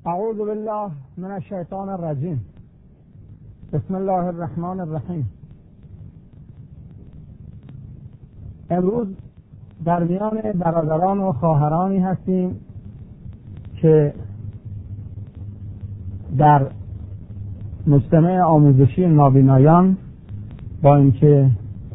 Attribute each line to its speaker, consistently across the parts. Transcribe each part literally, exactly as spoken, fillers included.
Speaker 1: اعوذ بالله من الشیطان الرجیم. بسم الله الرحمن الرحیم. امروز در میان برادران و خواهرانی هستیم که در مجتمع آموزشی نابینایان با اینکه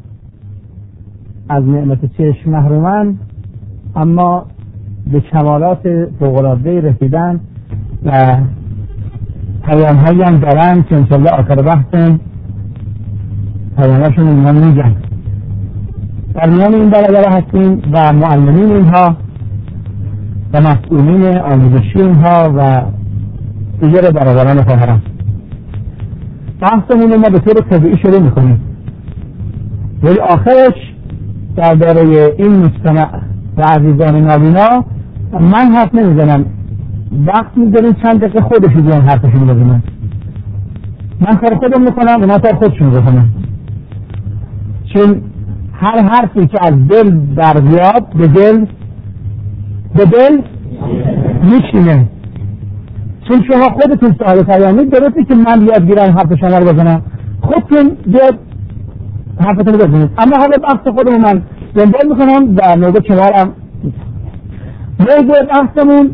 Speaker 1: از نعمت چشم محرومند اما به کمالات فوق‌العاده‌ای رسیدن و پیام‌هایی هم دارن که انشاءالله آخر بحث پیام‌هاشون اینها میگن. در میان این برادر هستیم و معلمین اینها و مسئولین آموزشی اینها و دیگر برادران خواهران. بحثمون ما به طور طبیعی شروع میکنیم ولی آخرش درباره این مجتمع و عزیزان نابینا من حرف نمیزنم، وقت میذاریم چند دقیقه خودشون بیان حرفشون بزنن. من کار خودم میکنم اونا کار خودشون بکنن، چون هر حرفی که از دل در بیاد به دل به دل میشینه. چون شما خودتون صاحب پیامید درسته که من بیاد گیرم حرف شما رو بزنم، خودتون بیاد حرفتون رو بزنید. اما حالا بحث خودمون من دنبال میکنم در موضوع کنارم. موضوع بحثمون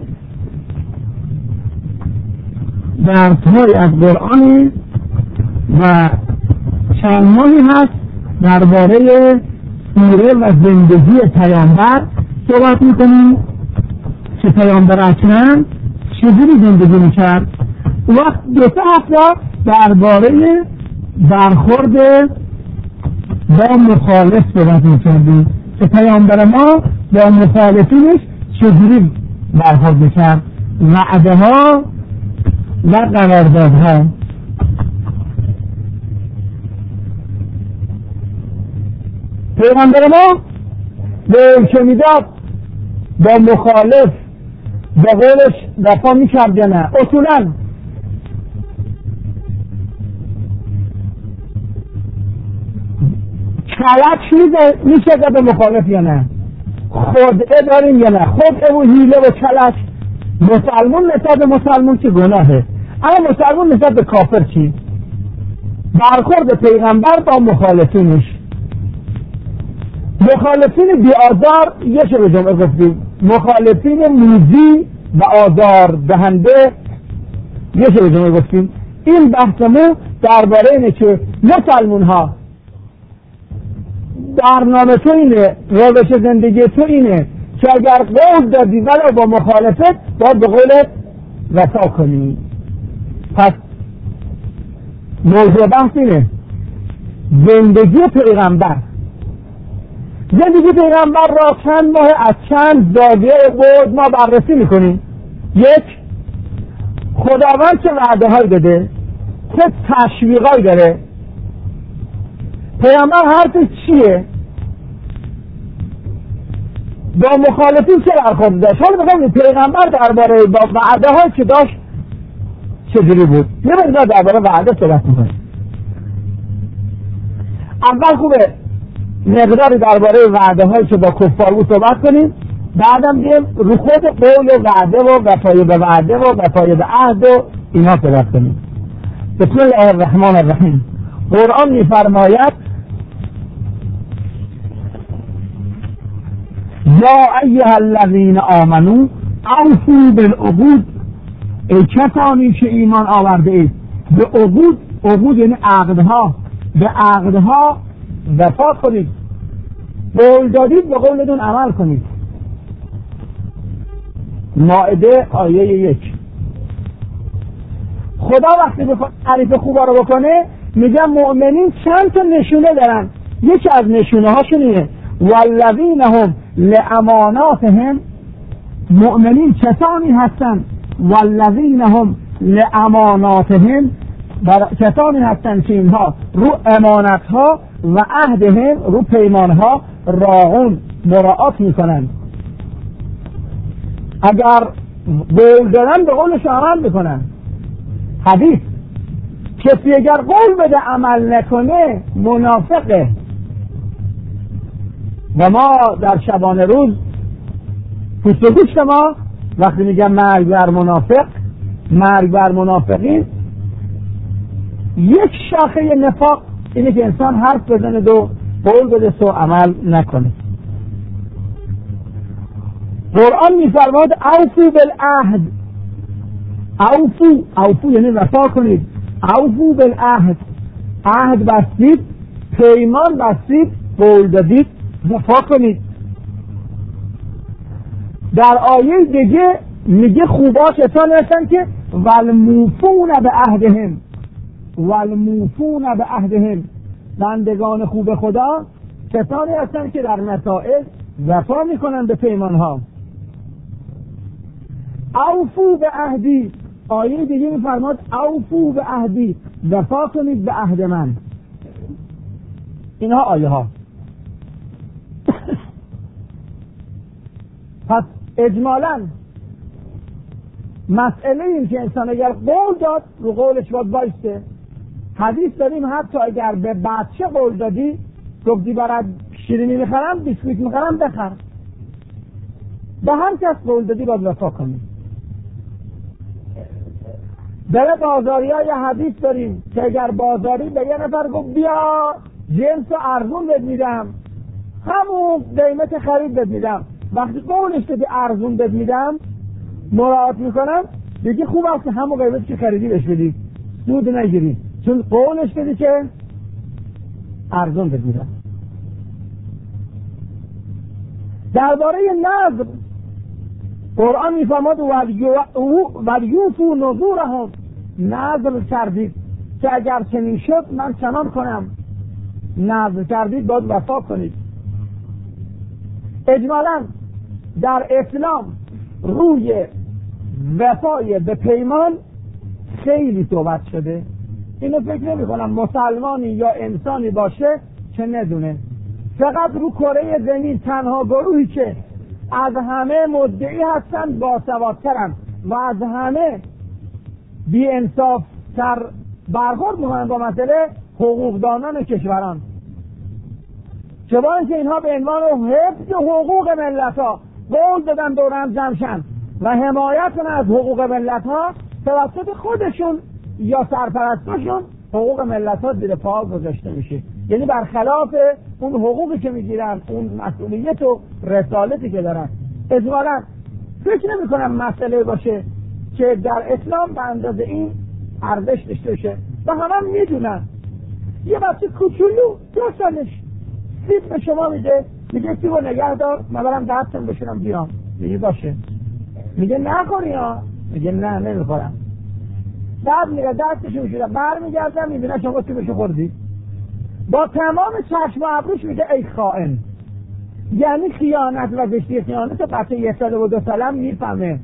Speaker 1: درس‌های از قرآنی و چند ماهی هست درباره سیره و زندگی پیامبر صحبت میکنیم که پیامبر اکرم چجوری زندگی میکرد. وقت دو سه هفته درباره برخورد با مخالف صحبت میکردیم که پیامبر ما با مخالفینش چجوری برخورد میکرد، وعده ها و قراردادها. پیغمبر ما به که میداد با مخالف با قولش وفا میکرد یا نه؟ اصولا کلک میشه به مخالف یا نه؟ خودعه داریم یا نه؟ خودعه و حیله و کلک مسلمون نسبت به مسلمون که گناهه، اما مسلمون نسبت به کافر چی؟ برخورد پیغمبر با مخالفینش. مخالفین بی آزار یه چه به جمعه گفتیم، مخالفین موزی و آزار دهنده یه چه به جمعه گفتیم. این بحثمون درباره اینه که مسلمون ها برنامه تو اینه، روش زندگی تو اینه که اگر قول دادی ولی با مخالفت باید به قولت وفا کنی. پس موضوع بحث اینه زندگی پیغمبر. زندگی پیغمبر را چند ماه از چند زاویه بود ما بررسی میکنیم. یک، خداوند چه وعده هایی داده، چه تشویقایی داره، پیغمبر حرفش چیه، با مخالفین چه برخورد داشت. حالا بخوام پیغمبر درباره با وعده هایی که داشت چجوری بود. یه مقدار درباره وعده صحبت میکنیم. اول خوبه مقداری درباره وعده هایی که با کفار بود صحبت کنیم، بعدم بیایم رو خود قول وعده و وفای به وعده و وفای به عهد و اینا صحبت کنیم. بسم الله الرحمن الرحیم. قرآن میفرماید یا ایها الذین آمنوا اوفوا بالعقود. ای کسانی که ایمان آورده اید به عقود، عقود یعنی عقدها، به عقدها وفا کنید. قول دادید به قولتون عمل کنید. مائده آیه یک. خدا وقتی بخواد تعریف خوبا رو بکنه میگه مؤمنین چند تا نشونه دارن. یکی از نشونه هاشون اینه والذین هم لاماناتهم. مؤمنین کسانی هستند والذین هم لاماناتهم، کسانی هستند که اینها رو امانت ها و عهدهم، رو پیمان ها راعون، مراعات میکنند. اگر قول دادن به قولش عمل میکنن. حدیث کسی اگر قول بده عمل نکنه منافقه. و ما در شبانه روز پوست و گوشت ما وقتی میگم مرگ بر منافق مرگ بر منافقین، یک شاخه نفاق اینه که انسان حرف بزنه دو قول بده سو عمل نکنه. قرآن میفرماد اوفو بالعهد، اوفو اوفو یعنی وفا کنید، اوفو بالعهد، عهد بستید، پیمان بستید، قول دادید، وفا کنید. در آیه دیگه میگه خوبا کسانی هستن که والموفون به عهدهم، والموفون به عهدهم، بندگان خوب خدا کسانی هستن که در مسائل وفا میکنن به پیمانها. اوفو به عهدی، آیه دیگه میفرماد اوفو به عهدی، وفا کنید به عهد من. اینها آیه ها. پس اجمالاً مسئله این که انسان اگر قول داد رو قولش باید بایسته. حدیث داریم حتی اگر به بچه قول دادی، گفتی برات شیرینی میخرم، بیسکویت میخرم، بخر. به هر کس قول دادی باید وفا کنی. در بازاری های حدیث داریم که اگر بازاری به یه نفر گفت بیا جنس و ارزون بد میدم، همون قیمت خرید بد میدم، وقتی قولش دادی ارزون بد میدم مراعات میکنم، دیگه خوب است که همون قیمت که خریدی بهش بدی، سود نگیری، چون قولش دادی که ارزون بد میدم. درباره نذر قرآن میفرماد ولیوفوا نذورهم، نذر کردید که اگر چنین شد من چنان کنم. نذر کردید باید وفا کنید. اجمالاً در اسلام روی وفای به پیمان خیلی صحبت شده. اینو فکر نمی کنم مسلمانی یا انسانی باشه که ندونه. فقط رو کره زمین تنها گروهی که از همه مدعی هستن باسوادترن و از همه بی انصاف تر برخورد میکنن با مسئله حقوقدانان کشوران، چه با اینکه اینها به عنوان حفظ حقوق ملت ها قول دادن دور هم جمع شن و حمایت کنن از حقوق ملت ها، توسط خودشون یا سرپرستاشون حقوق ملت ها زیر پا گذاشته میشه. یعنی برخلاف اون حقوقی که میگیرن، اون مسئولیت و رسالتی که دارن. اجمالاً فکر نمی کنم مسئله باشه که در اسلام به اندازه این ارزش داشته باشه و همه هم میدونن. یه بچه کوچولو دو سالش سیب به شما میده، میگه سیبو نگه دار من برم دستم بشونم بیام، میگه باشه، میگه نخوری ها، میگه نه نمیخورم، بعد میگه دستشو میشونه، بر میگردم میبینه شما سیبشو خوردی، با تمام چشم و ابروش میگه ای خائن. یعنی خیانت و زشتی خیانت بچه یه سال و دو سالم میفهمه.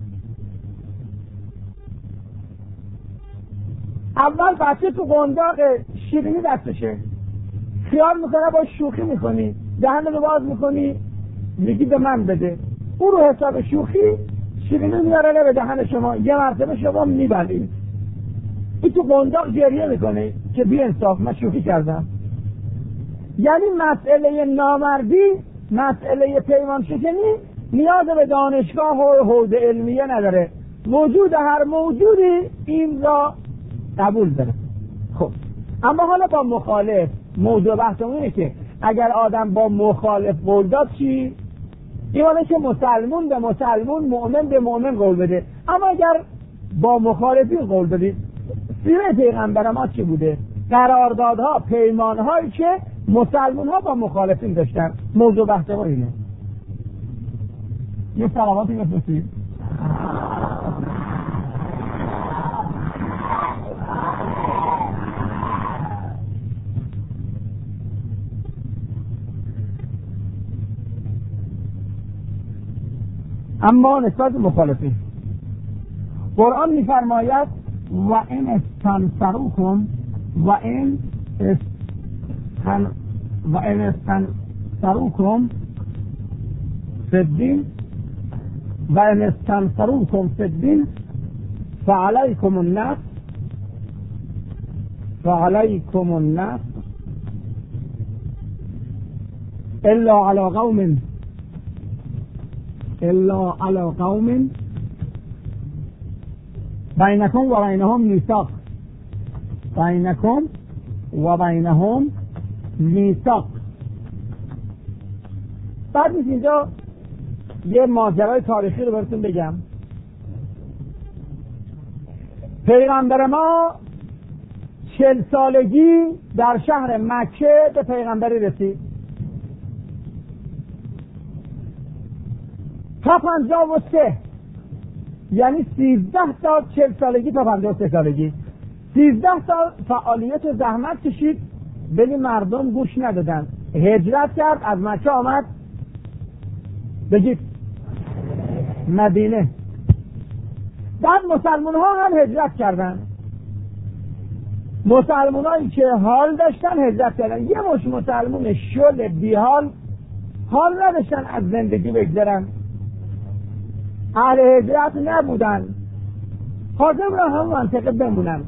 Speaker 1: اول بچه تو قنداق شیرینی دستشه، خیال میکنه با شوخی میکنی، دهن رو باز میکنی میگی به من بده، او رو حساب شوخی شیرینی میاره به دهن شما، یه مرتبه شما میبلید، این تو قنداق گریه میکنه که بی انصاف من شوخی کردم. یعنی مسئله نامردی، مسئله پیمان شکنی نیاز به دانشگاه و حوزه علمیه نداره، وجود هر موجودی این را قبول داره. خب اما حالا با مخالف، موضوع بحثمون اینه که اگر آدم با مخالف قول داد چی؟ ایوانه که مسلمون به مسلمون، مؤمن به مؤمن قول بده. اما اگر با مخالفی قول بدید، سیره پیغمبر ما چی بوده؟ قراردادها، پیمانهایی که مسلمون ها با مخالفین داشتن. موضوع بحث ما اینه. یه سلاماتی بفرستید. اما نسبت مخالفین قرآن میفرماید و این استنصروکم و این استن و این استنصروکم فی الدین و این استنصروکم فی الدین فعلیکم النصر فعلیکم النصر الا علی قوم الا علی قوم بینکم و بینهم میثاق، بینکم و بینهم میثاق. بعد نیست اینجا یه ماجرای تاریخی رو براتون بگم. پیغمبر ما چل سالگی در شهر مکه به پیغمبری رسید. تا پنجاه و سه، یعنی سیزده سال، چل سالگی تا پنجاه و سه سالگی، سیزده سال فعالیت و زحمت کشید، ولی مردم گوش ندادن. هجرت کرد، از مکه آمد بگید مدینه. بعد مسلمان ها هم هجرت کردن. مسلمان هایی که حال داشتن هجرت کردن. یه مش مسلمان شل بیحال حال نداشتن از زندگی بگذرن، اهل هجرت نبودن، حاضر را هم منطقه بمونن.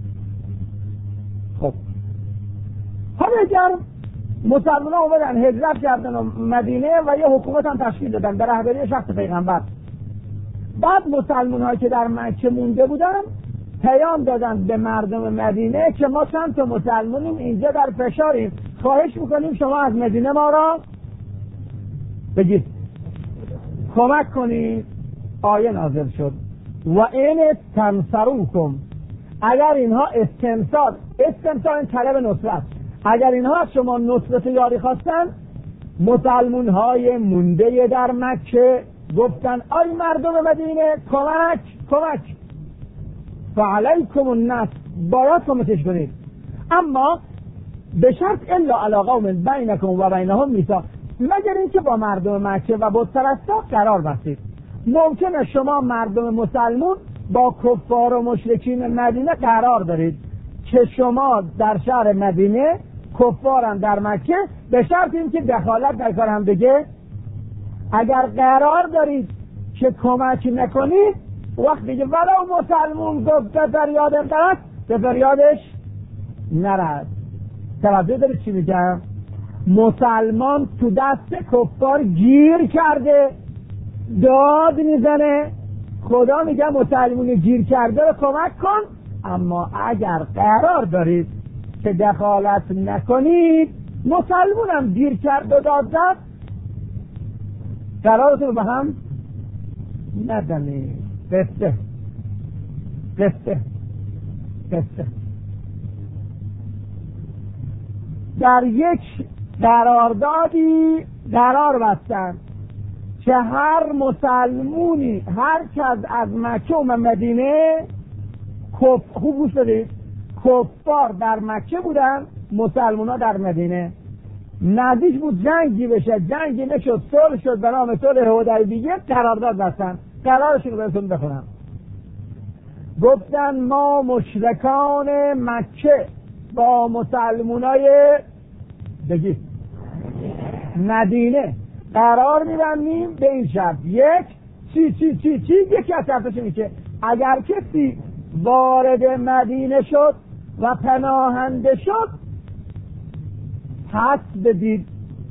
Speaker 1: خب حالا اگر مسلمان ها اومدن هجرت کردن و مدینه و یه حکومت هم تشکیل دادن به رهبری شخص پیغمبر، بعد مسلمان هایی که در مکه مونده بودن پیام دادن به مردم مدینه که ما چند تا مسلمانیم اینجا در فشاریم، خواهش میکنیم شما از مدینه ما را بگید کمک کنید. آیه نازل شد و این تنصروکم، اگر اینها استنصار، استنصار این طلب نصرت، اگر اینها از شما نصرت یاری خواستن، مسلمون های مونده در مکه گفتن آی مردم مدینه کمک کمک فعلیکم النصر، باید کمکش کنید، اما به شرط الا علی قوم بینکم و بینهم میثاق، مگر اینکه با مردم مکه و بت پرستا قرار بستید. ممکنه شما مردم مسلمون با کفار و مشرکین مدینه قرار دارید که شما در شهر مدینه، کفارم در مکه، به شرط اینکه دخالت در کار هم دیگه. اگر قرار دارید که کمک نکنید، وقتی دیگه ولو مسلمون گفت فریاد انقرد، به فریادش نرد. توجه دارید چی میگم؟ مسلمان تو دست کفار گیر کرده، داد میزنه، خدا میگه مسلمون گیر کرده رو کمک کن، اما اگر قرار دارید که دخالت نکنید، مسلمون هم گیر کرد و داد زد، قرارتون به هم ندنید. قصه قصه قصه در یک قراردادی قرار بستن که هر مسلمونی، هر کس از مکه و مدینه، کف... خوب گوش بدید، کفار در مکه بودن، مسلمان ها در مدینه، نزدیک بود جنگی بشه، جنگی نشد، صلح شد به نام صلح حدیبیه، قرارداد بستن. قرارشون رو بهتون بخونم. گفتن ما مشرکان مکه با مسلمانای بگید مدینه قرار می‌بندیم به این شرط، یک چی چی چی چی یکی از شرطش اینه که اگر کسی وارد مدینه شد و پناهنده شد، پس بدید.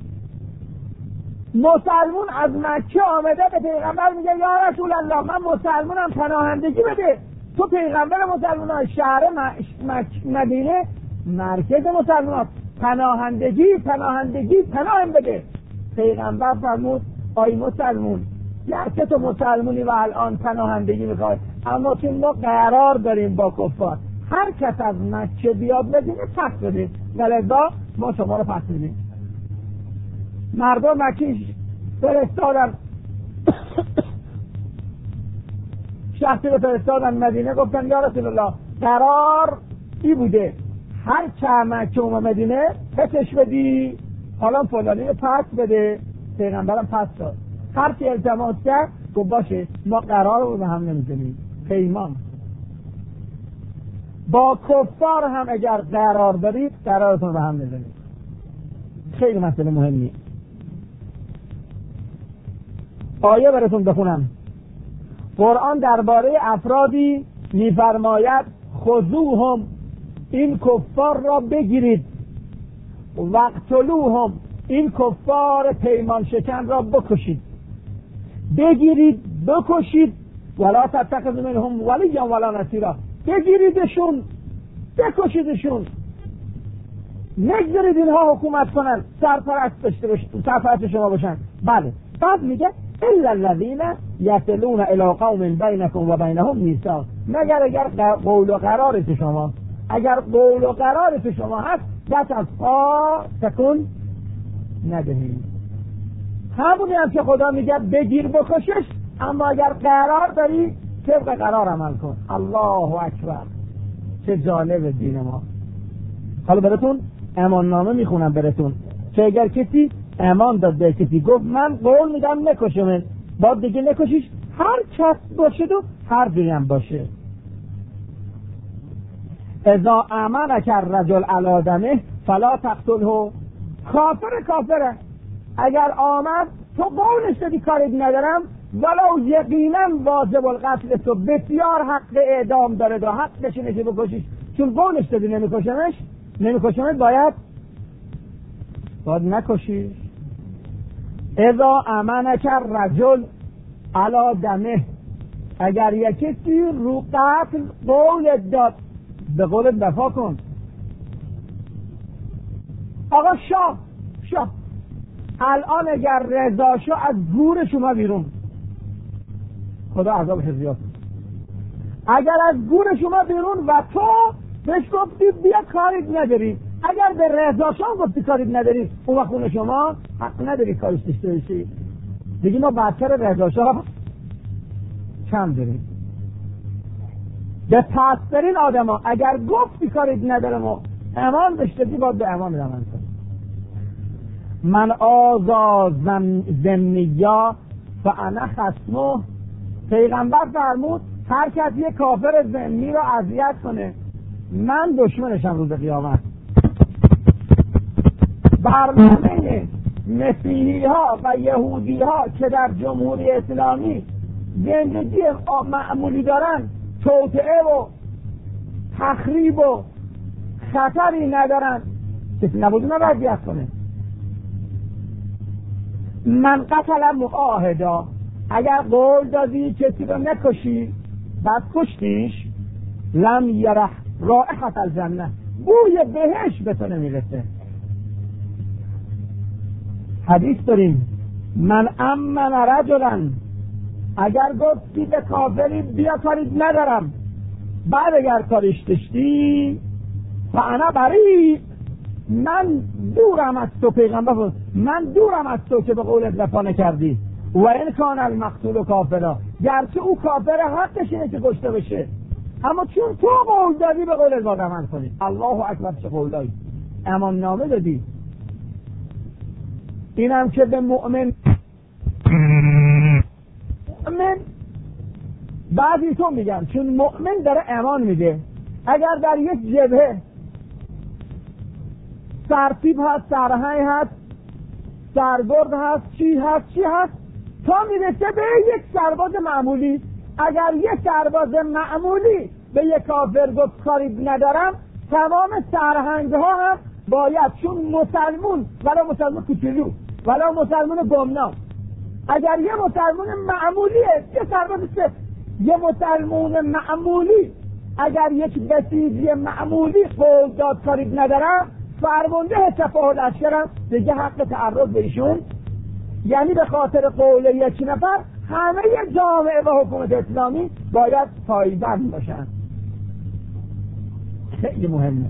Speaker 1: مسلمون از مکه آمده به پیغمبر میگه یا رسول الله من مسلمونم، پناهندگی بده. تو پیغمبر مسلمان های شهر مدینه مرکز مسلمان ها، پناهندگی پناهندگی پناهم بده. پیغمبر فرمود آی مسلمون، گرچه تو مسلمونی و الان پناهندگی میخوای، اما که ما قرار داریم با کفار، هر کس از مکه بیاد مدینه پس بدیم، ولذا ما شما رو پس بدیم. مردم مکه فرستادن شخصی رو فرستادن مدینه، گفتن یا رسول الله قرار ای بوده هر که مکه و مدینه پسش بدی، حالا فلانی رو پس بده. پیغمبرم پس داد. هر که التماس کرد گفت باشه ما قرار رو به هم نمیزنیم، پیمان. با کفار هم اگر قرار دارید قرارتون به هم نمیزنید. خیلی مسئله مهمیه. آیه براتون بخونم. قرآن درباره افرادی میفرماید خذوهم، این کفار را بگیرید، وقتلوهم، این کفار پیمان شکن را بکشید. بگیرید بکشید ولا تتخذوا منهم ولیا ولا نصیرا، بگیریدشون بکشیدشون، نگذارید اینها حکومت کنن، سرپرست داشته باشن، سرپرست شما باشن. بله. بعد میگه الا الذين يصلون الى قوم بينكم وبينهم ميثاق، مگر اگر قول و قرار تو شما، اگر قول و قرار تو شما هست دست از پا تکون ندهید. همونی هم که خدا میگه بگیر بکشش، اما اگر قرار داری طبق قرار عمل کن. الله اکبر، چه جالب دین ما. حالا براتون امان نامه میخونم براتون که اگر کسی امان داد به کسی گفت من قول میدم نکشم، باید دیگه نکشیش، هر کس باشد و هر جوری هم باشه. اذا امنک الرجل علی دمه فلا تقتله، کافر کافره، اگر آمد تو قولش دادی کاری ندارم، ولو یقینا واجب القتل، تو بسیار حق اعدام داره، دا حقش اینه که بکشیش، چون قولش دادی نمیکشمش نمیکشمش باید باید نکشیش. اذا امنک الرجل علی دمه، اگر یک کسی رو قتل قول داد، به قول وفا کن. آقا شاه شاه الان اگر رضا شو از گور شما بیرون، خدا عذابش زیاد، اگر از گور شما بیرون و تو بهش گفتی بیا کاریت نداری، اگر به رضا شاه گفتی کاریت نداری، اون وقت خون شما حق نداری کارش داشته باشی. دیگه ما بدتر رضا شاه کم داریم. به پسترین آدم ها اگر گفتی کاریت ندارم و امان داشته بی، باید به امان رمان کن. من آزا زمنیا فانا خصمه، پیغمبر فرمود هر کسی یک کافر ذمی رو اذیت کنه من دشمنشم روز قیامت. برنامه مسیحی ها و یهودی ها که در جمهوری اسلامی زندگی معمولی دارن، توطئه و تخریب و خطری ندارن، کسی نبود اونها رو اذیت کنه. من قتل معاهدا، اگر قول دادی کسی رو نکشی بعد کشتیش، لم یرح رائحة الجنه، بوی بهشت به تو نمیرسه. حدیث داریم من امن رجلا، اگر گفتی به کافری بیا کاری ندارم، بعد اگر کارش داشتی فانا بری، من دورم از تو، پیغمبر فرمود من دورم از تو که به قولت وفا نکردی. و این کان المقتول کافرا، گرچه او کافر حقش اینه که کشته بشه، اما چون تو قول دادی به قولت باید عمل کنی. الله اکبر، چه قول دادی، امان نامه دادی. اینم که به مؤمن مؤمن بعضی تو میگن چون مؤمن داره امان میده، اگر در یک جبهه سرتیپ هست، سرهنگ هست، سرگرد هست، چی هست چی هست، تا میرسه به یک سرباز معمولی، اگر یک سرباز معمولی به یک کافر گفت کاری ندارم، تمام سرهنگ ها هم باید، چون مسلمون ولو مسلمون کوچولو ولو مسلمون گمنام، اگر یه مسلمون معمولیه، یه سرباز سه، یه مسلمون معمولی اگر یک بسیجی معمولی قول داد کاری ندارم، فرمانده تفاهم لشکرم دیگه حق تعرض به ایشون، یعنی به خاطر قول یک نفر همه جامعه و حکومت اسلامی باید پایبند باشن. خیلی مهمه.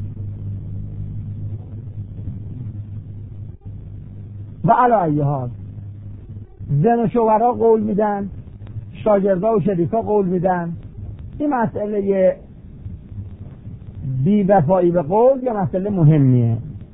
Speaker 1: و علی ای حال زن و شوهرها قول میدن، شاگردا و شریکا قول میدن. این مسئله بی وفایی به قول یا مسئله مهمیه.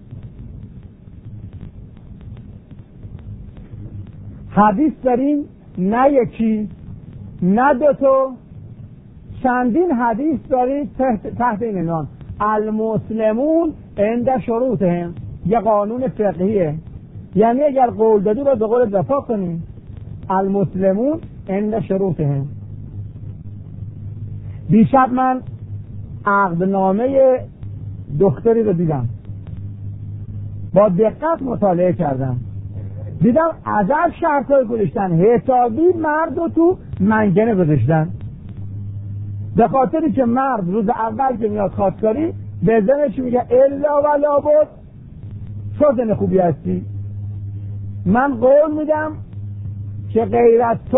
Speaker 1: حدیث داریم نه یکی نه دوتو، چندین حدیث داریم تحت, تحت این عنوان المسلمون عند شروطهم، یه قانون فقهیه، یعنی اگر قول دادی باید به قولت وفا کنی. المسلمون عند شروطهم. دیشب من عقدنامه دختری رو دیدم، با دقت مطالعه کردم. دیدم عجب شرطای گذاشتن، حسابی مرد رو تو منگنه گذاشتن، به خاطری که مرد روز اول که میاد خواستگاری به زنش میگه الا و لابد تو زن خوبی هستی، من قول میدم که غیر از تو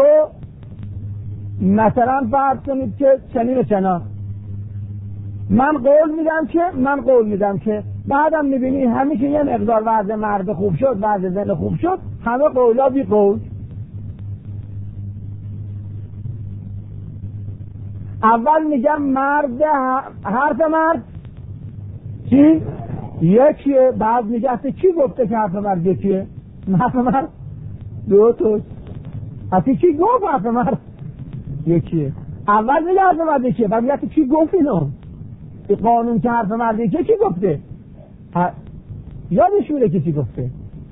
Speaker 1: مثلا فرض کنید که چنین و چنان، من قول میدم که من قول میدم که بعدم میبینی همیشه یه مقدار وضع مرد خوب شد، وضع زن خوب شد، همه قولا بی قول. اول میگم مرد حرف مرد چی؟ یکیه، بعد میگه اصلا کی گفته که حرف مرد یکیه؟ حرف مرد دو توست، اصلا کی گفت حرف مرد یکیه؟ اول میگه حرف مرد یکیه، بعد میگه کی گفت اینو؟ این قانون که حرف مرد یکیه کی گفته؟ ها... یادش میره که چی گفته؟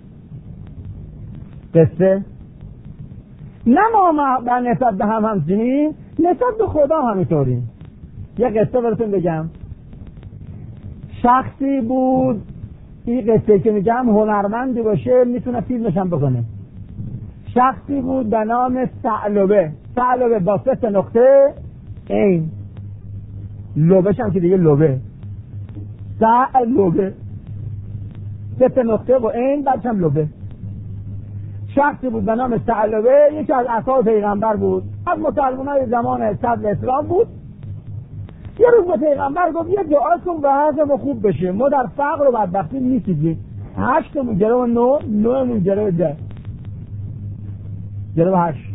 Speaker 1: قصه؟ نه ما بر نسبت به هم همچنین، نسبت به خدا همینطوریم. یه قصه براتون بگم. شخصی بود، این قصه که میگم هنرمندی باشه میتونه فیلمش هم بکنه. شخصی بود به نام ثعلبه، ثعلبه با سه نقطه این، لبش هم که دیگه لبه، ثعلبه سه نقطه و این بعدش هم لبه. شخصی بود به نام ثعلبه، یکی از اصحاب پیغمبر بود، از مسلمانای زمان صدر اسلام بود. یه روز به پیغمبر گفت یه دعا کن به حالمون خوب بشه، ما در فقر و بدبختی نیستیم، هشتمون جلو نو، نومون جلو ده، جلو هشت.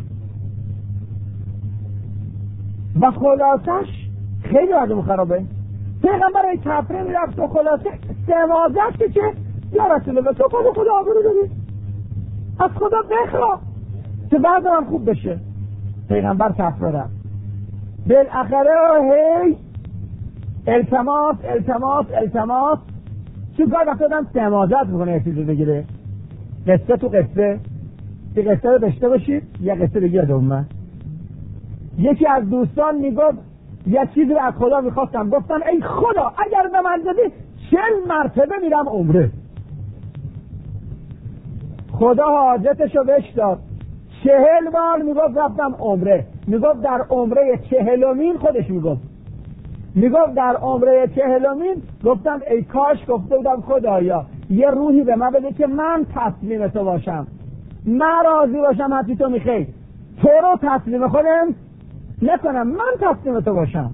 Speaker 1: و خلاصش خیلی وضعمون خرابه. پیغمبر ای تفره میرفت و خلاصه سمازت که چه یا رسول الله تو خدا خدا آبرو داری، از خدا بخوا که بعد هم خوب بشه. پیغمبر تفره رفت، بالاخره هی التماس التماس التماس چون کار وقت دادم سمازت میکنه یه چیزی بگیره. قصه تو قصه یه قصه رو داشته باشید، یه قصه دیگه یادم اومد. یکی از دوستان میگفت یه چیزی رو از خدا میخواستم، گفتم ای خدا اگر به من دادی چل مرتبه میرم عمره. خدا حاجتشو بهش داد، چهل بار میگفت رفتم عمره. میگفت در عمره چهلمین خودش میگفت میگفت در عمره چهلمین گفتم ای کاش گفته بودم خدایا یه روحی به من بده که من تسلیم تو باشم، من راضی باشم هرچی تو میخوای، تو رو تسلیم خودم نکنم، من تسلیم تو باشم.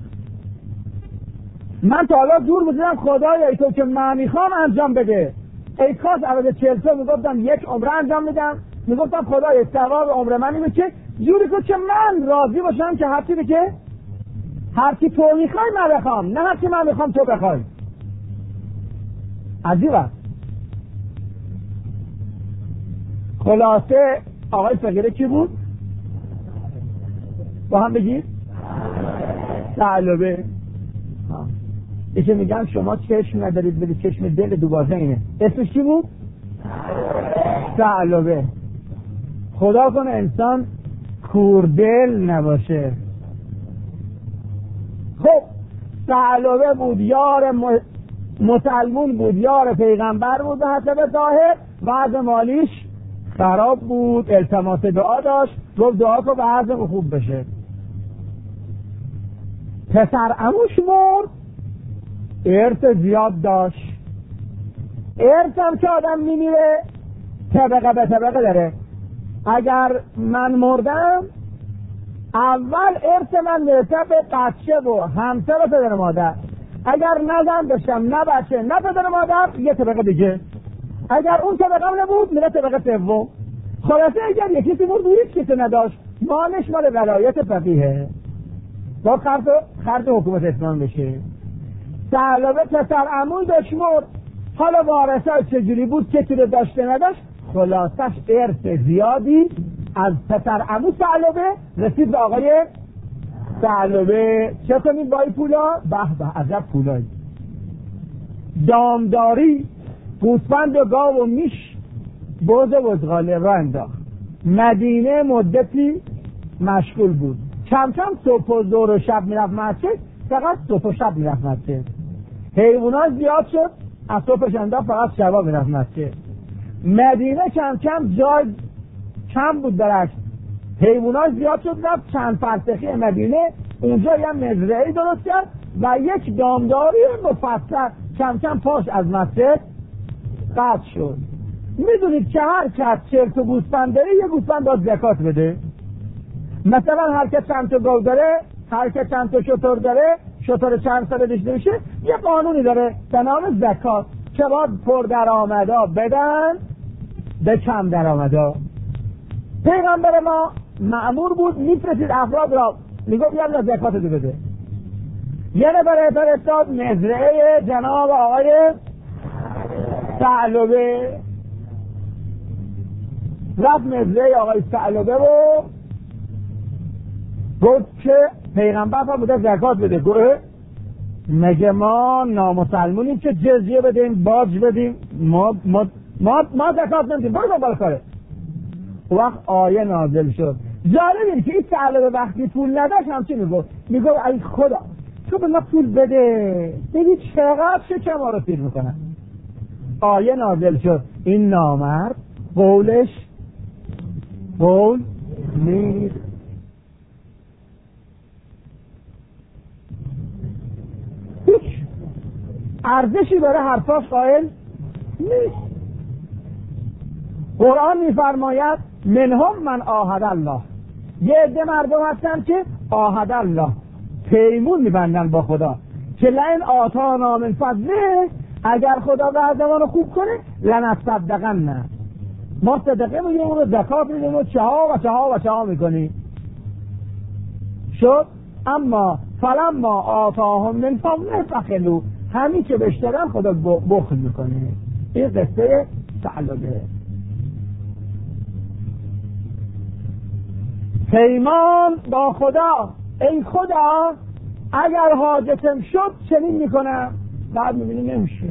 Speaker 1: من تا حالا دور بودم خدایا ای تو که من میخوام انجام بده. ای کاش عوض چهل تا میگفتم یک عمره انجام میدم، میگفتم خدایا ثواب عمره منی بچه جوری کن که من راضی باشم که هرچی بگه هرچی تو میخوای من بخوام، نه هرچی من میخوام تو بخوای. عجیبه. خلاصه آقای فقیره کی بود؟ با هم بگید ثعلبه. یکی میگم شما چشم ندارید بدید، چشم دل دوباره اینه. اسمش کی بود؟ ثعلبه. خدا کنه انسان کوردل نباشه. خب ثعلبه بود، یار مسلمون بود، یار پیغمبر بود به حسب ظاهر. وضع مالیش خراب بود، التماس دعا داشت، گفت دعا کن به وضعمون خوب بشه. پسر عموش مرد، ارث زیاد داشت. ارث هم که آدم میمیره طبقه به طبقه داره. اگر من مردم اول ارث من میرسه به بچه و همسر و پدر مادر. اگر نزن داشتم نه بچه نه پدر مادر یه طبقه دیگه. اگر اون طبقه نبود میره طبقه سوم. خلاصه اگر یکی سی مرد هیچ کسی نداشت، مالش مال ولایت فقیهه، با خرد خرد حکومت اسلام بشه. ثعلبه پسر عموی داشت مرد، حالا وارثا چجوری بود کسی رو داشته نداشت، خلاصش ارث زیادی از پسر عمو ثعلبه رسید به آقای ثعلبه. چه کنید با این پولا؟ به به عجب پولایی. دامداری، گوسفند و گاو و میش، بز و بزغاله را انداخت. مدینه مدتی مشغول بود، کم کم صبح و ظهر و شب میرفت مسجد، فقط صبح و شب میرفت مسجد. حیوانات زیاد شد، از صبحش انداخت فقط شبا میرفت مسجد. مدینه کم کم جای کم بود درش، حیوانات زیاد شد، رفت چند فرسخی مدینه اونجا یه مزرعه‌ای درست کرد و یک دامداری مفصل کم کم پاش از مسجد قطع شد. میدونید که هر کس چهل تا گوسفند داره یه گوسفند باید زکات بده. مثلا هر کس چند تا گاو داره، هر کس چند تا شتر داره، شتر چند ساله داشته باشه، یه قانونی داره به نام زکات که باید پر درآمدا بدن به کم درآمدا. پیغمبر ما مأمور بود میفرستید افراد را، میگفت یالا زکات رو بده. یه نفر فرستاد مزرعه جناب آقای ثعلبه، رفت مزرعه آقای ثعلبه رو گفت که پیغمبر فرموده زکات بده. گفت مگه ما نامسلمونیم که جزیه بدیم، باج بدیم؟ ما ما ما, ما زکات نمیدیم. برو بالا کاره. وقت آیه نازل شد. جالب اینه که این ثعلبه وقتی پول نداشت همچی میگفت، میگفت ای خدا تو به ما پول بده، ببین چقدر شکم ما رو پیر میکنن. آیه نازل شد این نامرد قولش قول نیست. هیچ ارزشی برای حرفاش قائل نیست. قرآن میفرماید منهم من عاهد الله، یه عده مردم هستن که عاهد الله پیمون میبندن با خدا که لئن آتانا من فضله، اگر خدا وعدمون رو خوب کنه لنصدقن، نه ما صدقه میگیم و زکات میدیم و چه ها و چه ها و چه ها میکنیم. شد اما فلما آتاهم من فضله بخلوا، همین که بشترن خدا بخل میکنه. این قصه ثعلبه. پیمان با خدا، ای خدا اگر حاجتم شد چنین میکنم، بعد میبینی نمیشه.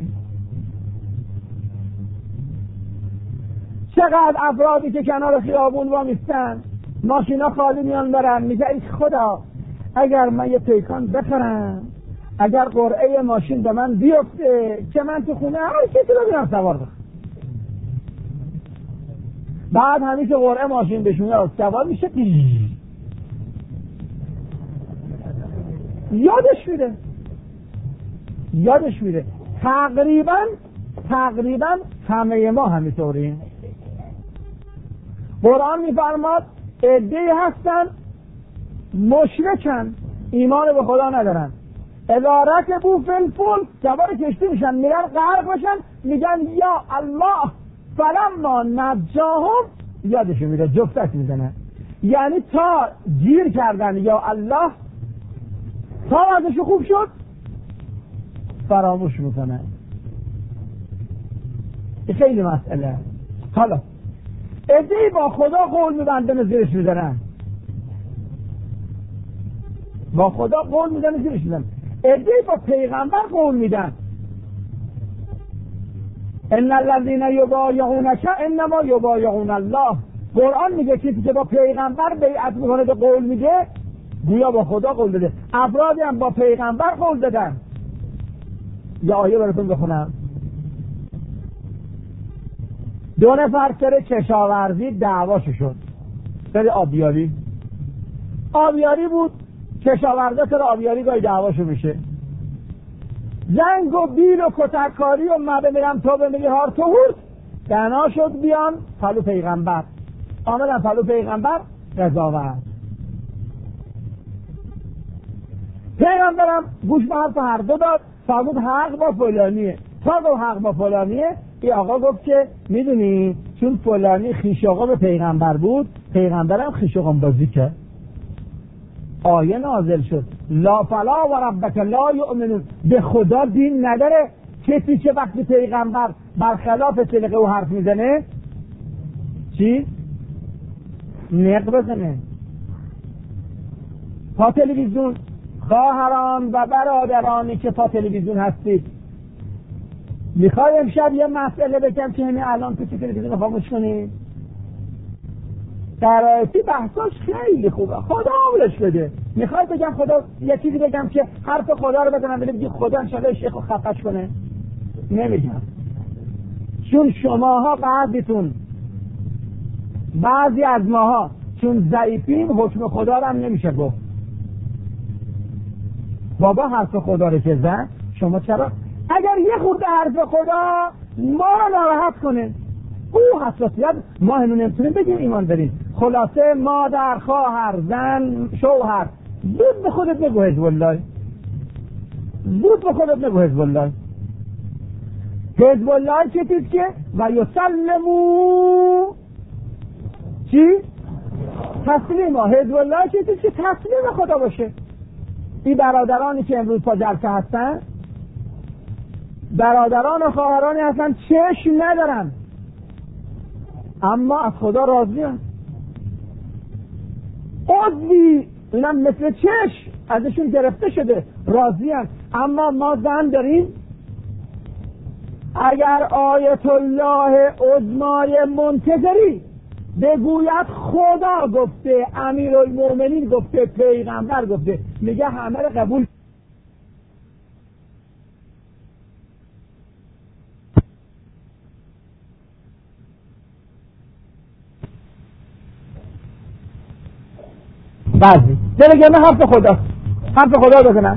Speaker 1: چقدر افرادی که کنار خیابون وامیستن، ماشینا خالی میان برن، میگه ای خدا اگر من یه پیکان بخرم، اگر قرعه ماشین به من بیفته که من تو خونه هر کسی رو بیام سوار بخرم. بعد همیشه قرعه ماشین بشونه سوار میشه، یادش میره یادش میره تقریبا تقریبا همه ما همینطوریم. قرآن میفرماد عده‌ای هستن مشرکن، ایمان به خدا ندارن، اذا رکبوا فی الفلک، سوار کشتی میشن میرن غرق بشن، میگن یا الله، فلما نجاهم یادش میره جفتش میزنن. یعنی تا گیر کردن یا الله، تا ازش خوب شد فراموش میکنن. این خیلی مسئله. حالا عده‌ای با خدا قول میبندن زیرش میزنن، با خدا قول میدن زیرش میزنن. عده‌ای با پیغمبر قول میدن، ان الذين يبايعونك انما يبايعون الله. قرآن میگه کسی که با پیغمبر بیعت میکنه به قول میده گویا با خدا قول داده. افرادی هم با پیغمبر قول دادن. یا آیه براتون بخونم. دو نفر سر کشاورزی دعواش شد، سر آبیاری آبیاری بود، کشاورزا سر آبیاری گاهی دعواشو میشه، جنگ و بیل و کتککاری و من بمیرم تو بمیری هار تو هورد. بنا شد بیان پلو پیغمبر، آمدن پلو پیغمبر قضاوت. پیغمبرم گوش به حرف هر دو داد، فرمود حق با فلانیه. تا گفت حق با فلانیه، این آقا گفت که میدونی چون فلانی خویش آقا به پیغمبر بود، پیغمبرم خویش آقا بازی کرد. آیه نازل شد لا فلا و ربک لا یؤمنون، به خدا دین نداره کسی که وقتی پیغمبر برخلاف سلقه و حرف میزنه چی؟ نق بزنه. پا تلویزیون، خواهران و برادرانی که پا تلویزیون هستید، میخوای امشب یه مسئله بگم که همین الان تو تلویزیون خاموش کنید؟ درایتی بحثاش خیلی خوبه، خدا عمرش بده. میخوای بگم خدا یه چیزی بگم که حرف خدا رو بزنم بگم خدا انشاءالله شیخو خفش کنه؟ نمیگم. چون شماها بعضیتون بعضی از ماها چون ضعیفیم حکم خدا رو هم نمیشه گفت. بابا حرف خدا رو که زد، شما چرا اگر یه خورده حرف خدا ما رو ناراحت کنه، او حساسیت ما هنو نمیتونیم بگیم ایمان داریم. خلاصه مادر، خواهر، زن، شوهر، زود به خودت بگو حزب الله، زود به خودت بگو حزب الله. حزب الله چه چیز که و یسلمو چی؟ تسلیم ها. حزب الله چه چیز که تسلیم خدا باشه. این برادرانی که امروز پا جلسه هستن، برادران و خواهرانی هستن چشم ندارن اما از خدا راضی هستن. عضوی اینم مثل چشم ازشون گرفته شده، راضی هستن. اما ما زن داریم، اگر آیت الله عظمای منتظری بگوید خدا گفته، امیرالمومنین گفته، پیغمبر گفته، میگه همه رو قبول. بعضی دیگه من حرف خدا حرف خدا بزنم.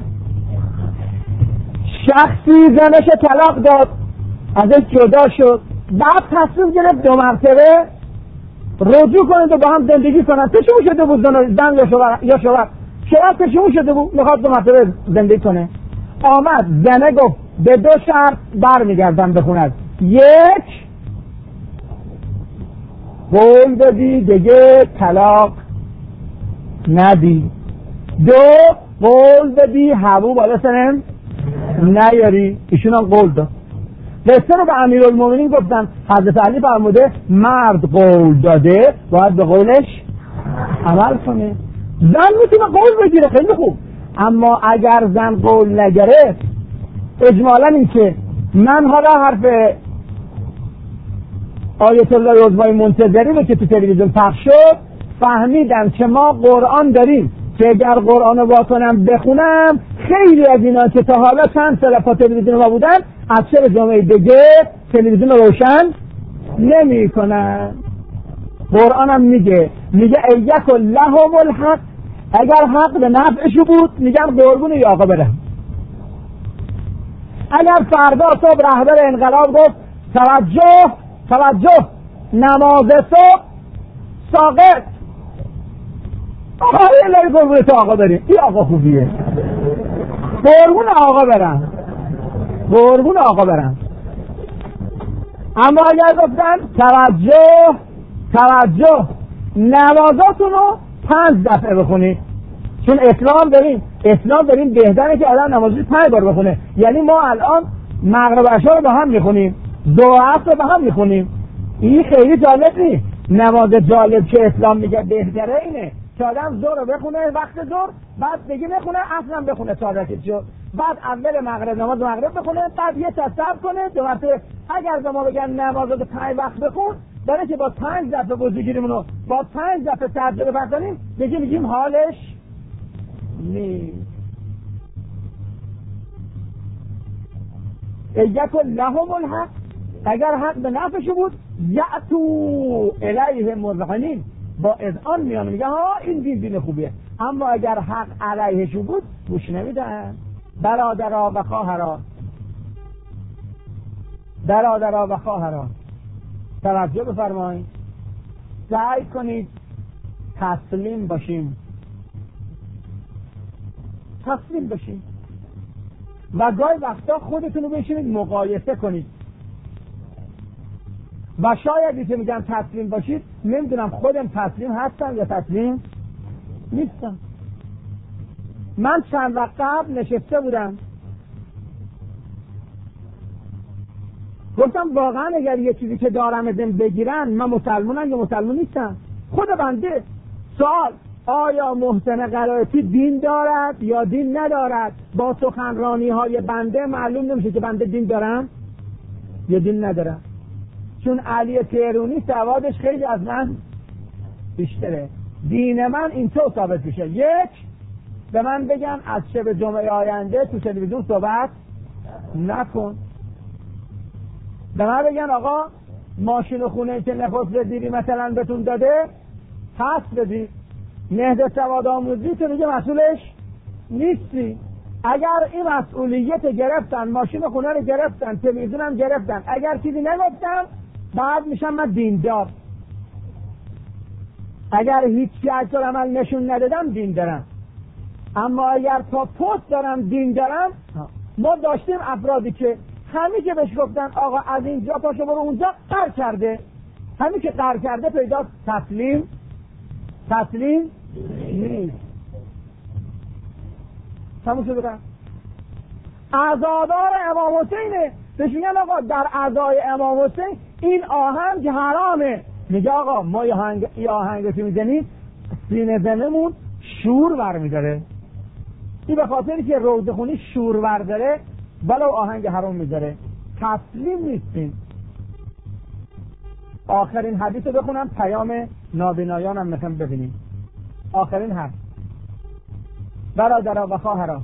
Speaker 1: شخصی زنش طلاق داد، ازش جدا شد، بعد تصمیم گرفت دو مرتبه رجوع کنند و با هم زندگی کنند. پشیمون شده بود زن یا شوهر یا شوهر شوهر پشیمون شده بود میخواد دو مرتبه زندگی کنه. آمد زنه گفت به دو شرط برمیگردم بخوند. یک، قول دادی دیگه طلاق ندی. دو، قول دادی هوو بالا سرم نیاری. ایشون هم قول داد. قصه رو به امیرالمومنین گفتن. حضرت علی فرموده مرد قول داده باید به قولش عمل کنه. زن میتونه قول بگیره، خیلی خوب، اما اگر زن قول نگره، اجمالا این که من حالا حرف آیت الله عظمای منتظری رو که تو تلویزیون پخش شد فهمیدم که ما قرآن داریم که اگر قرآن رو واکنم بخونم خیلی از اینا که تا حالا چند سال پا تلویزیون ما بودن از چه جامعه دیگه تلویزیون رو روشن نمی کنن. قرآن هم میگه میگه ایک لهم الحق، اگر حق به نفعشو بود میگم قربون ای آقا برم. اگر فردا صبح رهبر انقلاب گفت توجه توجه نماز صبح ساقط، آقا یه لای قربون تو آقا بریم، این آقا خوبیه، قربون آقا برم، قربون آقا برم. اما اگر گفتن توجه توجه نمازاتون رو پنج دفعه بخونید، چون اسلام داریم اسلام داریم بهتره که آدم نمازی پنج بار بخونه. یعنی ما الان مغرب عشا رو با هم میخونیم، دو عصر رو با هم میخونیم. این خیلی جالب نیست. نماز جالب که اسلام میگه بهتره اینه که آدم ظهر رو بخونه وقت ظهر، بعد دیگه بخونه عصر هم بخونه تا رکعت شد، بعد اول مغرب نماز مغرب بخونه، بعد یه تا صبر کنه دو مرتبه. اگر به ما بگن نماز رو پنج وقت بخون، داره که با پنج دفعه وضوگیریمون رو با پنج دفعه ترجمه بکنیم دیگه میگیم حالش نیست. ایک لهم الحق، اگر حق به نفعشو بود یأتو الیه مذعنین، با اذعان میان میگن ها این دین دین خوبیه. اما اگر حق علیهشو بود گوش نمیدن. برادرها و خواهرها برادرها و خواهرها توجه بفرمایید، سعی کنید تسلیم باشیم تسلیم باشیم و گاهی وقتا خودتون رو بشینید مقایسه کنید. و شاید که میگم تسلیم باشید، نمیدونم خودم تسلیم هستم یا تسلیم نیستم. من چند وقت قبل نشسته بودم گفتم واقعا اگر یه چیزی که دارم ازم بگیرن من مسلمانم یا مسلمان نیستم. خود بنده سوال، آیا محسن قرائتی دین دارد یا دین ندارد؟ با سخنرانی های بنده معلوم نمیشه که بنده دین دارم یا دین ندارم، چون علی تهرونی سوادش خیلی از من بیشتره. دین من اینطور ثابت میشه: یک، به من بگن از شب جمعه آینده تو تلویزیون صحبت نکن. به من بگن آقا ماشین و خونه که نخست دیری مثلا بهتون داده پس بدی، مهد سواد آموزی تو دیگه مسئولش نیستی. اگر این مسئولیت گرفتن، ماشین و خونه رو گرفتن، تلویزیون هم گرفتن، اگر چیزی نگفتن بعد میشم من دیندار. اگر هیچی عکس عمل نشون ندادم دین دارم، اما اگر تا پست دارم دین دارم. ما داشتیم افرادی که همین که بهش گفتن آقا از اینجا پاشو برو اونجا قر کرده، همین که قر کرده پیدا تسلیم تسلیم نیست. تموم شد. عزادار امام حسینه، بهش میگن آقا در عزای امام حسین این آهنگ حرامه. میگه آقا ما یه آهنگ یه آهنگی که میزنید سینه زنمون شور برمیداره. این به خاطری که روزه خونی شور برداره ولو آهنگ حرام میذاره. تسلیم نیستیم. آخرین حدیث رو بخونم، پیام نابینایان هم میخوام ببینیم. آخرین حرف. برادرها و خواهرها،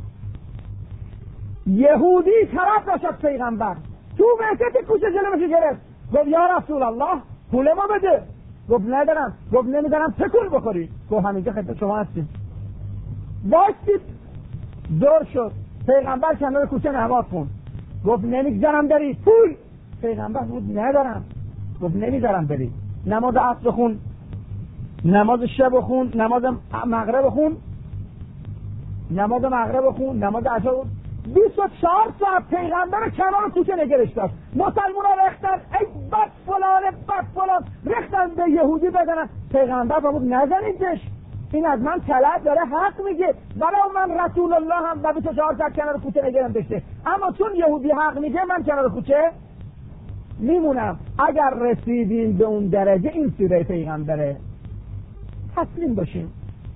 Speaker 1: یهودی طرف داشت پیغمبر تو وسط کوچه جلوش گرفت، گفت یا رسول الله پول ما بده. گفت ندارم. گفت نمیدارم تکون بخوری. گفت همینجا خدمت شما هستیم. واسید دور شد. پیغمبر کنار کوچه نماز خوند. گفت نمیگذارم بری پول. پیغمبر بود ندارم. گفت نمیذارم بری. نماز عصر خون، نماز شب خون، نماز مغرب خون، نماز مغرب خون، نماز عشا خون. بیست و چهار ساعت پیغمبر کنار کوچه نگرش داشت. مسلمان ها رختن ای بد فلانه بد فلان، رختن به یهودی بزنن. پیغمبر فرمود نزنیدش، این از من طلب داره، حق میگه. ولو من رسول الله هم و بیست و چهار ساعت کنار کوچه نگرم داشته، اما چون یهودی حق میگه من کنار کوچه میمونم. اگر رسیدیم به اون درجه، این سیره پیغمبره، تسلیم باشیم.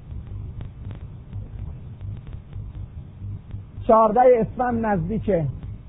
Speaker 1: چهارده اسفند نزدیکه.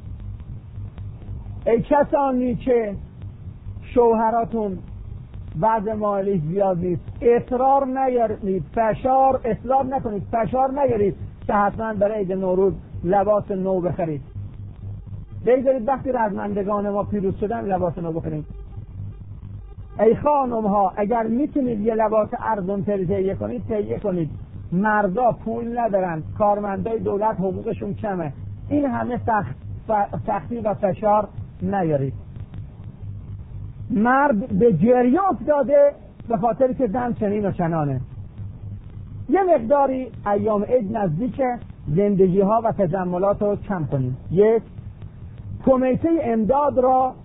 Speaker 1: ای کسانی که شوهراتون وضع مالی زیاد نیست، اصرار نیارید، فشار اصرار نکنید، فشار نیارید که حتما برای عید نوروز لباس نو بخرید. بگذارید وقتی رزمندگان ما پیروز شدن لباس نو بخرید. ای خانم ها اگر میتونید یه لباس ارزون تری تهیه کنید تهیه کنید. مردا پول ندارن، کارمندای دولت حقوقشون کمه. این همه سخت سختی و فشار نیارید. مرد به گریه افتاده به خاطر که زن چنین و چنانه. یه مقداری ایام عید نزدیک، زندگی ها و تجملات رو کم کنید. یک، کمیته امداد را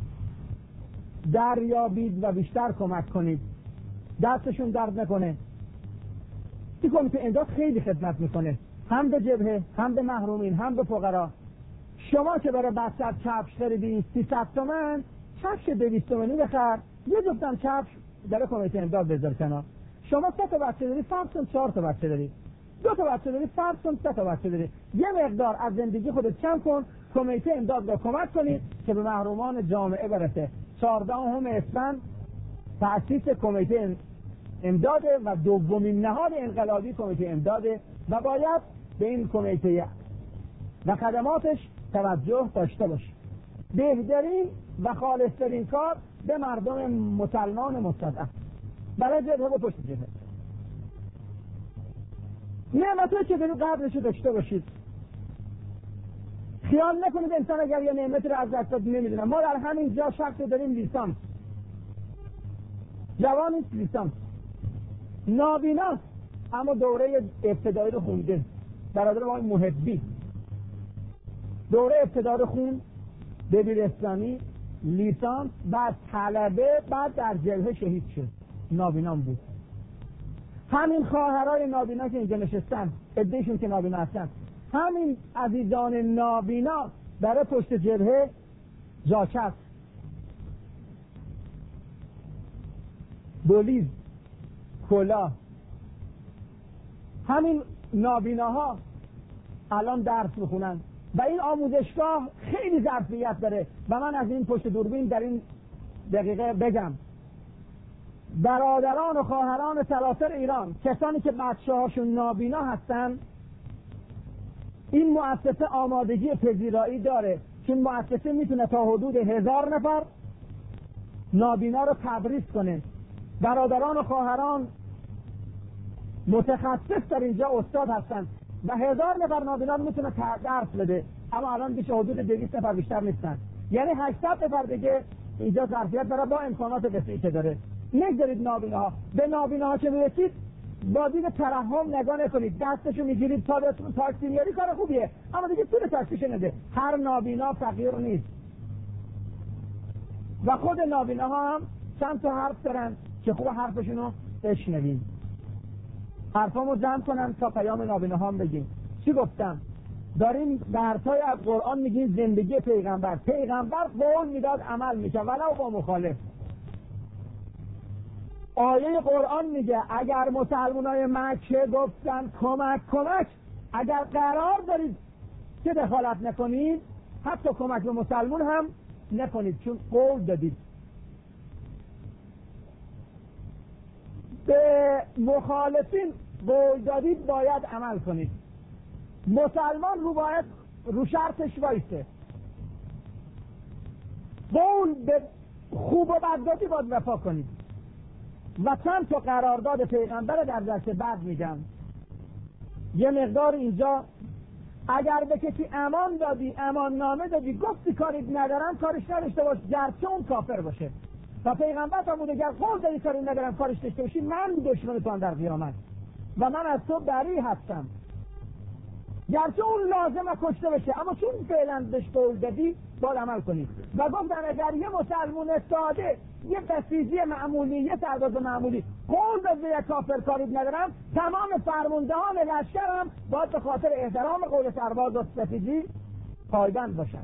Speaker 1: دریابید و بیشتر کمک کنید. دستشون درد نکنه. این کمیته امداد خیلی خدمت میکنه، هم به جبهه، هم به محرومین، هم به فقرا. شما که برای بچت کفش خریدی سیصد تومن، کفش دویست تومانی بخر، یه جفتم کفش در کمیته امداد بذار کنار. شما سه تا بچه داری، فرض کن چهار تا بچه داری، دو تا بچه داری، فرض کن سه تا بچه داری. یه مقدار از زندگی خودت کم کن، کمیته امداد را کمک کنید که به محرومان جامعه برسه. چهاردهم اسفند تأسیس کمیته امداده و دومین نهاد انقلابی کمیته امداده و باید به این کمیته و خدماتش توجه داشته باشه. بهترین و خالصترین کار به مردم مسلمان مستضعف برای جبهه و پشت جبهه. نعمتایی که دارید قدرشو داشته باشید. خیال نکنید انسان اگر یه نعمت رو از دست داد نمیدونه. ما در همین جا شخص داریم لیسانس، جوان نیست لیسانس، نابیناست اما دوره ابتدایی رو خونده. برادر ما محبی دوره ابتدایی رو خون، دبیر اسلامی، لیسانس، بعد طلبه، بعد در جبهه شهید شد. نابینام بود. همین خواهرای نابینا که اینجا نشستن، عدهشون که نابینا هستن، همین عزیزان نابینا برای پشت جبهه جاکت، دولیز، کلاه، همین نابیناها الان درس میخونن و این آموزشگاه خیلی ظرفیت داره. و من از این پشت دوربین در این دقیقه بگم برادران و خواهران سراسر ایران، کسانی که بچه هاشون نابینا هستن، این مؤسسه آمادگی پذیرایی داره که مؤسسه میتونه تا حدود هزار نفر نابینا رو تدریس کنه. برادران و خواهران متخصص در اینجا استاد هستن و هزار نفر نابینا رو میتونه درس بده، اما الان بیش حدود دویست نفر بیشتر نیستن، یعنی هشتصد نفر دیگه اینجا ظرفیت داره با امکانات وسیعی که داره. نگذارید نابیناها به نابیناها که میرسید با دید ترحم نگاه نکنید، دستشو میگیرید تا بهتون تاکسی میاری، کار خوبیه، اما دیگه طول تاکسیش نده. هر نابینا فقیر نیست و خود نابیناها هم چند تا حرف دارن که خوب حرفشونو بشنویم. حرفامو جمع کنم تا پیام نابیناها هم بگیم. چی گفتم؟ داریم درسای از قرآن میگیم زندگی پیغمبر. پیغمبر قول میداد عمل میشه ولو با مخالف. آیه قرآن میگه اگر مسلمانای مکه گفتن کمک کمک، اگر قرار دارید که دخالت نکنید حتی کمک به مسلمان هم نکنید، چون قول دادید. به مخالفین قول دادید باید عمل کنید. مسلمان رو باید رو شرطش وایسه. قول به خوب و بد دادی باید وفا کنید. و چند تا قرارداد پیغمبر در دست بعد میگم یه مقدار اینجا، اگر به کسی امان دادی، امان نامه دادی، گفتی کاری ندارم، کارش نداشته باش، گرچه اون کافر باشه. و پیغمبر فرمود اگر قول دادی کاری ندارم کارش داشته باشی، من دشمن تو هم در قیامت و من از تو بری هستم، گرچه اون لازمه کشته بشه، اما چون فعلا بهش قول دادی باید عمل کنی. و گفتم اگر یه مسلمان ساده، یه بسیجی معمولی، یه سرباز معمولی قول بده یک کافر کاری ندارم، تمام فرماندهان لشکر هم باید به خاطر احترام قول سرباز و بسیجی پایبند باشن.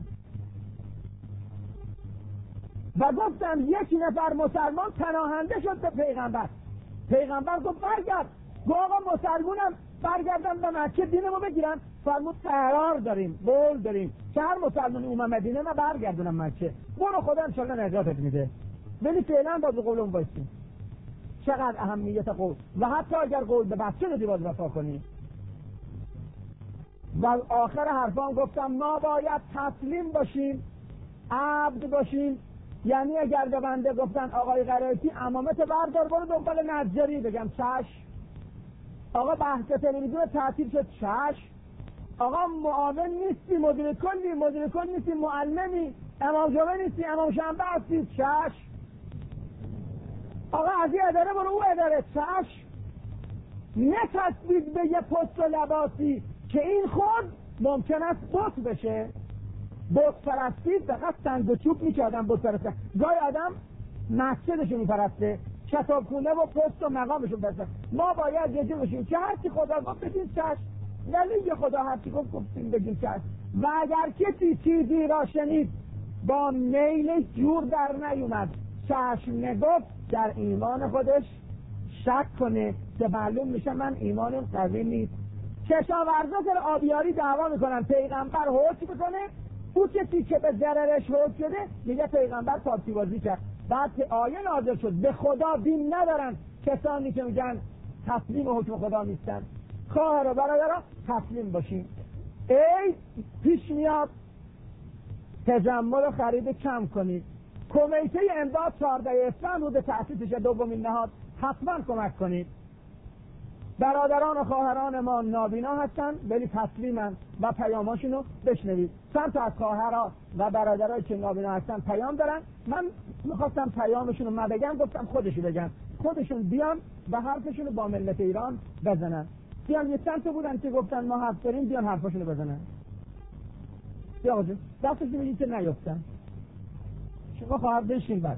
Speaker 1: و گفتم یک نفر مسلمان پناهنده شد به پیغمبر. پیغمبر گفت برگرد. گفت آقا مسلمونم برگردم به مکه دینمو بگیرم. فرمود قرار داریم، قول داریم که هر مسلمانی اومد مدینه من برگردونم مکه، برو خدا انشالله نجاتت میده، ولی فعلا باید قولم بایستیم. چقدر اهمیت قول. و حتی اگر قول به بچه دادی باید وفا کنی. و آخر حرفان گفتم ما باید تسلیم باشیم، عبد باشیم. یعنی اگر به بنده گفتن آقای قرائتی امامت بردار برو دنبال نجاری، بگم چشم. آقا بحث تلویزیون تعطیل شد، چشم. آقا معاون نیستی، مدیر کلی، مدیر کل نیستی، معلمی، امام جمعه نیستی، امام شنبه هستی، چشم. آقا از این اداره برو او اداره، چشم. نچسبید به یه پست و لباسی که این خود ممکن است بت بشه. بت پرستی فقط سنگ و چوب نیست آدم بت پرسته. گاهی آدم مسجدشو میپرسته، کتابخونه و پست و مقامشو پرسته. ما باید یه جو بشیم که هرچی خدا گفت بگیم چشم، ولی یه خدا هرچی گفت گفتیم بگیم چشم. و اگر کسی چیزی را شنید با میل جور در نیومد، چشم نگفت، در ایمان خودش شک کنه که معلوم میشه من ایمانم قوی نیست. کشاورزا در آبیاری دعوا میکنن، پیغمبر حکم میکنه، او کسی که به ضررش حکم شده میگه پیغمبر پاسی بازی کرد. بعد که آیه نازل شد به خدا دین ندارن کسانی که میگن تسلیم حکم خدا نیستن. خواهر و برادران تسلیم باشیم. ای پیش میاد تجمل و خرید کم کنید. کمیته امداد چهارده اسفند رو به تأسیسش دومین نهاد حتما کمک کنید. برادران و خواهران ما نابینا هستن ولی تسلیمن و پیاماشونو بشنوید. چند تا از خواهرها و برادرایی که نابینا هستن پیام دارن. من میخواستم پیامشونو من بگم، گفتم خودشو بگن، خودشون بیان و حرفشونو با ملت ایران بزنن. بیان یه چند تا بودن که گفتن ما حرف داریم، بیان حرفشونو بزنن. بیا آقا جون دستش میگید که نیفتن. شما خواهر بشین بعد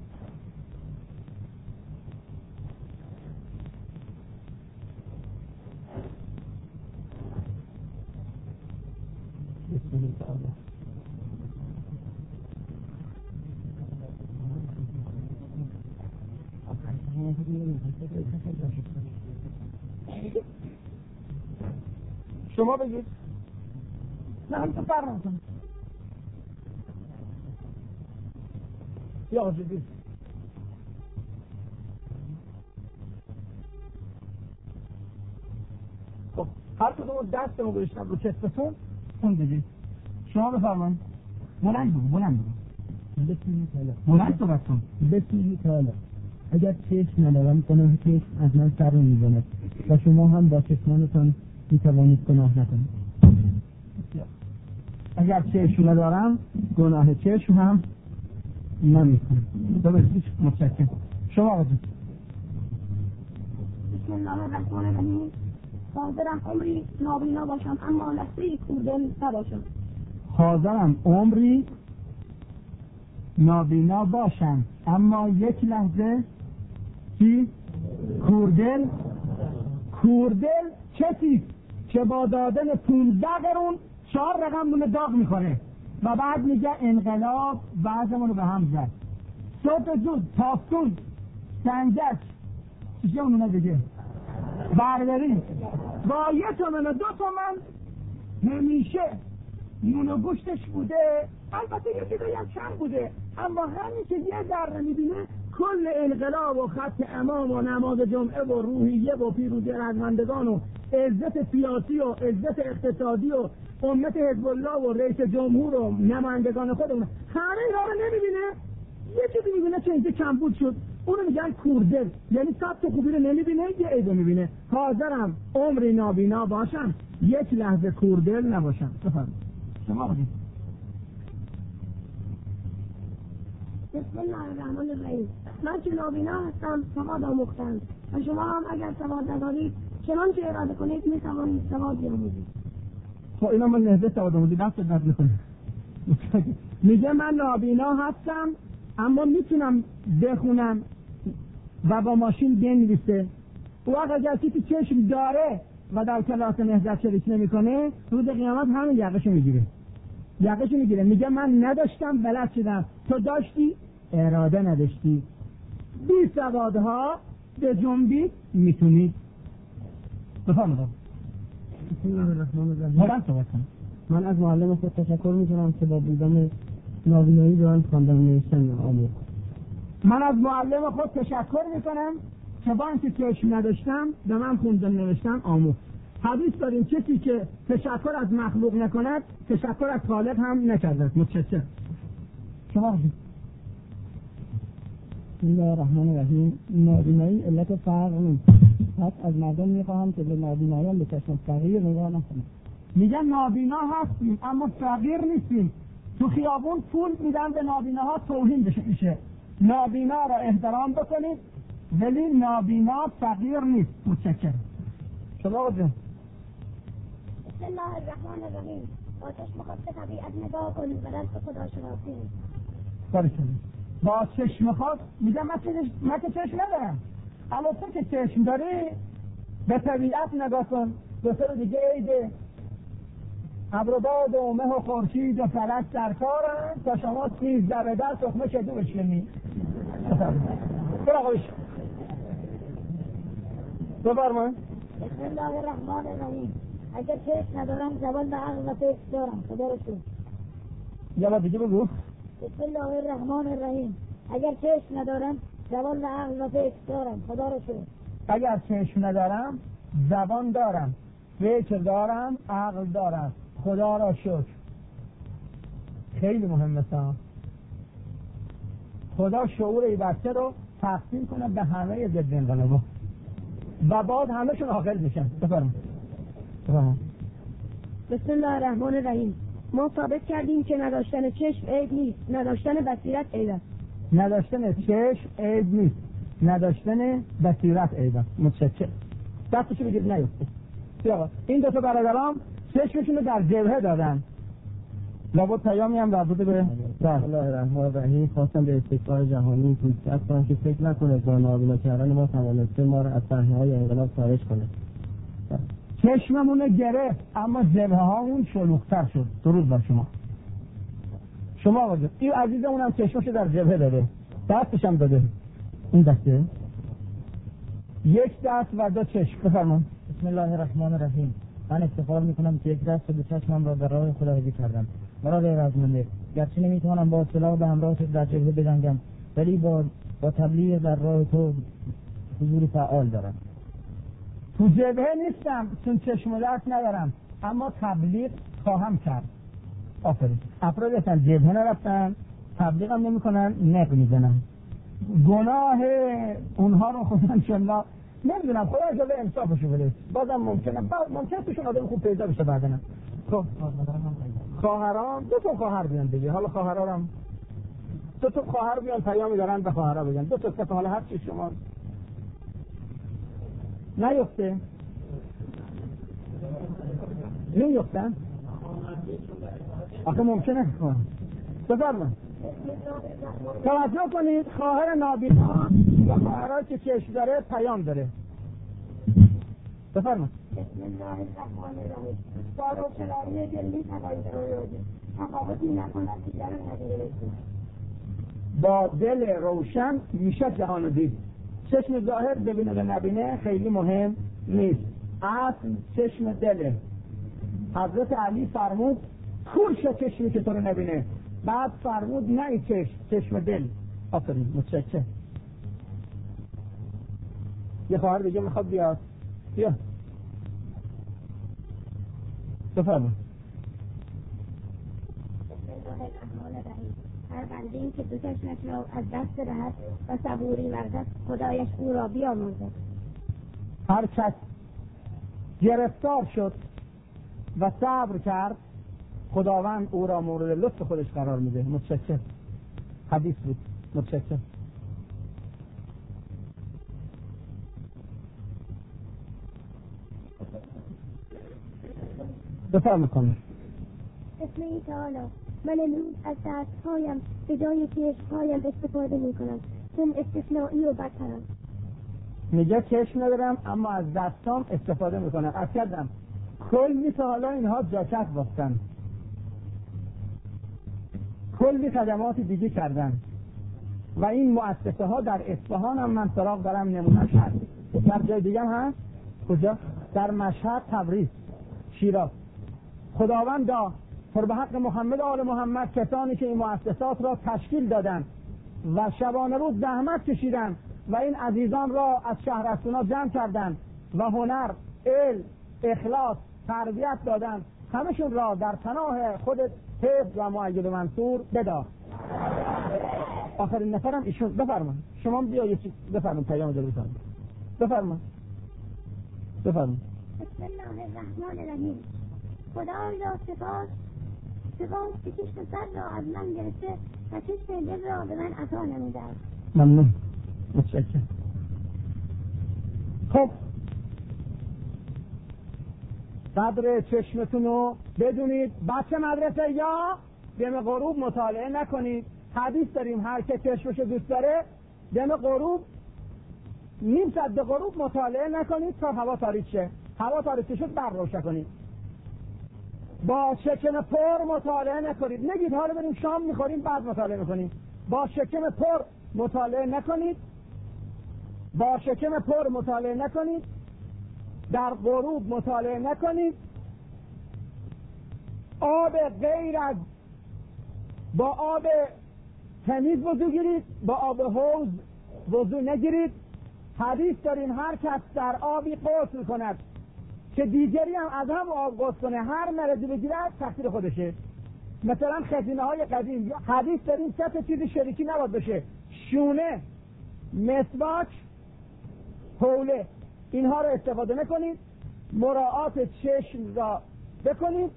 Speaker 1: شما بگید. نه هم تو فرمان کنید. یا جدید خب هر کدوم دستمو گذاشتم رو چستتون اون بگید. شما بفرمایید. بلند بگو بلند بگو
Speaker 2: بسم الله
Speaker 1: بلند صحبت کن.
Speaker 2: بسم الله. اگر چشم ندارم گناه چشم از من سر می‌زند و شما هم با چشمانتان می‌توانید گناه نکنید.
Speaker 1: اگر چشم ندارم گناه چشم هم نمی‌کنم. درست متشکرم. شما آقا جون.
Speaker 3: بسم الله الرحمن الرحیم. حاضرم عمری نابینا باشم اما لحظه‌ای کوردل نباشم.
Speaker 1: حاضرم عمری نابینا باشم اما یک لحظه چی؟ کوردل کوردل کسی که با دادن پونزده قرون چهار رقم دونه داغ میخوره و بعد میگه انقلاب بعضمون رو به هم زد. صبح زود تافتون سنجک چیزه اونونه دیگه برداری با یه تومن و دو تومن همیشه نون و گوشتش بوده. البته یه چیزایی هم کم بوده اما همین که یه ذره میبینه کل انقلاب و خط امام و نماز جمعه و روحیه و پیروزی رزمندگان و عزت سیاسی و عزت اقتصادی و امت حزب الله و رئیس جمهور و نمایندگان خودمون همه اینا رو نمیبینه. یه چیزی میبینه که اینجا کمبود شد اونو میگن کوردل، یعنی صد تا خوبی رو نمیبینه یه عیبو میبینه. حاضرم عمری نابینا باشم یک لحظه کوردل نباشم. بفرمایید شما بگید.
Speaker 3: بسم الله الرحمن الرحیم. من که نابینا هستم سواد آموختم و شما هم اگر سواد ندارید چنان که اراده کنید میتوانید سواد بیاموزید.
Speaker 1: خب اینا من نهده سواد آموزی دست ند میکنم. میگه من نابینا هستم اما میتونم بخونم و با ماشین بنویسه. او اگر کسی چشم داره و در کلاس نهضت شریک نمیکنه روز قیامت همین یقهشو میگیره یقهشو میگیره میگه من نداشتم بلد شدم، تو داشتی اراده نداشتی. بی سوادها به جنبی میتونید. بفرمایید.
Speaker 2: بسم الله الرحمن الرحیم. من از معلم خود تشکر میکنم که با بودن نابینایی به من خواندن نوشتن آموخت.
Speaker 1: من از معلم خود تشکر میکنم که با اینکه چشم نداشتم به من خوندن نوشتن آموخت. حدیث داریم کسی که تشکر از مخلوق نکند تشکر از خالق هم نکرده. متشکرم. شما بگید.
Speaker 2: بسم الله الرحمن الرحیم. نابینایی علت فرق نیست. پس از مردم میخواهم که به نابینایان به چشم فقیر نگاه نکنند.
Speaker 1: میگن نابینا هستیم اما فقیر نیستیم. تو خیابون پول میدن به نابیناها توهین بشه میشه. نابینا را احترام بکنید ولی نابینا فقیر نیست. متشکرم. شما بگید.
Speaker 3: بسم الله الرحمن الرحیم. با چشم خود به طبیعت نگاه کن و دست خدا شناسی.
Speaker 1: باری کنید. با چشم خود میگم من چشم من که چشم ندارم اما تو که چشم داری به طبیعت نگاه کن. دو سر دیگه عیده ابر و باد و مه و خورشید و فلک در کارن تا شما سیزده به در تخمه کدو بشکنی. برو آقا بشکن. بفرمایید.
Speaker 3: بسم الله الرحمن الرحیم. اگر چشم ندارم زبان و عقل و فکر دارم. خدا رو شکر.
Speaker 1: یه بار دیگه بگو.
Speaker 3: بسم الله الرحمن الرحیم. اگر چشم ندارم زبان و عقل و فکر دارم. خدا رو شکر.
Speaker 1: اگر چشم ندارم زبان دارم فکر دارم عقل دارم. خدا را شکر. خیلی مهمه سا. خدا شعور ای بچه رو تقسیم کنه به همه ضد انقلابا و بعد همه‌شون عاقل میشن. بفرمایید.
Speaker 3: بسم الله الرحمن الرحیم. ما ثابت کردیم که نداشتن چشم عیب نیست، نداشتن بصیرت عیب است.
Speaker 1: نداشتن چشم عیب نیست، نداشتن بصیرت عیب است. متشکرم. دستشو بگید نیفته. بیا این دو تا برادرام چشمشون رو در جبهه دادن. لابد پیامی هم مربوط به
Speaker 2: بسم الله الرحمن الرحیم. خواستم به استقرار جهانی توصیه کنم که فکر نکنه با نابینا کردن ما توانسته ما رو از صحنه‌های انقلاب خارج کنه.
Speaker 1: چشممون گرفت اما جبهه هامون شلوغ‌تر شد. درود بر شما. شما آقا این عزیزمون هم چشمشو در جبهه داده، دستش هم داده. این دسته یک دست و دو چشم. بفرمایید.
Speaker 2: بسم الله الرحمن الرحیم. من افتخار میکنم که یک دست و دو چشمم را در راه خداوندی کردم. مرا غیر از منده گرچه نمیتوانم با سلاح به همراه تو در جبهه بجنگم ولی با با تبلیغ در راه تو حضور فعال دارم.
Speaker 1: تو جبهه نیستم چون چشم و دست ندارم اما تبلیغ خواهم کرد. آفرین. افراد هستن جبهه نرفتن، تبلیغ هم نمی کنن، نق میزنن. گناه اونها رو خدا انشالله نمیدونم، خدا اجازه انصافشو بده. بازم ممکنه بعد ممکنه توشون آدم خوب پیدا بشه بعدن. خب خواهران دو تا خواهر بیان دیگه. حالا خواهرا هم دو تا خواهر بیان پیامی دارن به خواهرها بگن. دو تا سه حالا هر چی شما نیفته نیفتن آخه ممکنه. بفرمایید. توجه کنید، خواهر نابینا و خواهرها که چشم داره پیام داره. بفرمایید.
Speaker 3: بسم الله الرحمن الرحیم. با روشنایی دلی تفاوتی نکند دیگر ندیده.
Speaker 1: با دل روشن میشه جهان رو دید. چشم ظاهر ببینه و نبینه خیلی مهم نیست، اصل چشم دله. حضرت علی فرمود کور شو چشمی که تو رو نبینه، بعد فرمود نه ای چشم، چشم دل. آفرین، متشکرم. یه خواهر دیگه میخواد بیاد. بیا بفرمایید.
Speaker 3: هر بنده‌ای که دو چشمش را از دست دهد و صبوری ورزد خدایش او را بیامرزد.
Speaker 1: هر کس گرفتار شد و صبر کرد خداوند او را مورد لطف خودش قرار میده. متشکرم. حدیث بود. متشکرم. بفرمایید.
Speaker 3: بسم الله تعالی. من امروز از دستهایم به جای چشمهایم استفاده میکنم چون استثنایی و بدترم.
Speaker 1: میگه چشم ندارم اما از دستام استفاده میکنم. از کردم کلی تا حالا اینها جاکت بافتن، کلی خدمات دیگه کردن و این مؤسسه ها در اصفهان هم من سراغ دارم نمونهش هست. در جای دیگه هم هست. کجا؟ در مشهد، تبریز، شیراز. خداوند پر به حق محمد آل محمد کسانی که این مؤسسات را تشکیل دادن و شبانه روز زحمت کشیدن و این عزیزان را از شهرستونا جمع کردن و هنر، علم، اخلاص، تربیت دادن، همشون را در پناه خودت حفظ و مؤید و منصور بدار. آخرین نفرم ایشون. بفرمایید. شما بیا یه چیز بفرمایید. پیام دارید. بفرمایید. بفرمایید. بفرمایید.
Speaker 3: بسم الله الرحمن الرحیم. خدایا سپاس سپاس که چشم سر را از من گرفته و چشم دل را به من عطا نموده است.
Speaker 1: ممنون. متشکرم. خب قدر چشمتون رو بدونید. بچه مدرسه یا دم غروب مطالعه نکنید. حدیث داریم هر که چشمشو دوست داره دم غروب نیم ساعت به غروب مطالعه نکنید تا هوا تاریک شه. هوا تاریک شد برق روشن کنید. با شکم پر مطالعه نکنید. نگید حالا بریم شام میخوریم بعد مطالعه میکنیم. با شکم پر مطالعه نکنید. با شکم پر مطالعه نکنید. در غروب مطالعه نکنید. آب غیر از با آب تمیز وضو گیرید، با آب حوض وضو نگیرید. حدیث داریم هر کس در آبی غسل کند که دیگری هم از هم آب غسل کنه هر مرضی بگیره تقصیر خودشه. مثلا خزینه های قدیم حدیث داریم سه تا چیز شریکی نباید بشه: شونه، مسواک، حوله. اینها رو استفاده نکنید. مراعات چشم را بکنید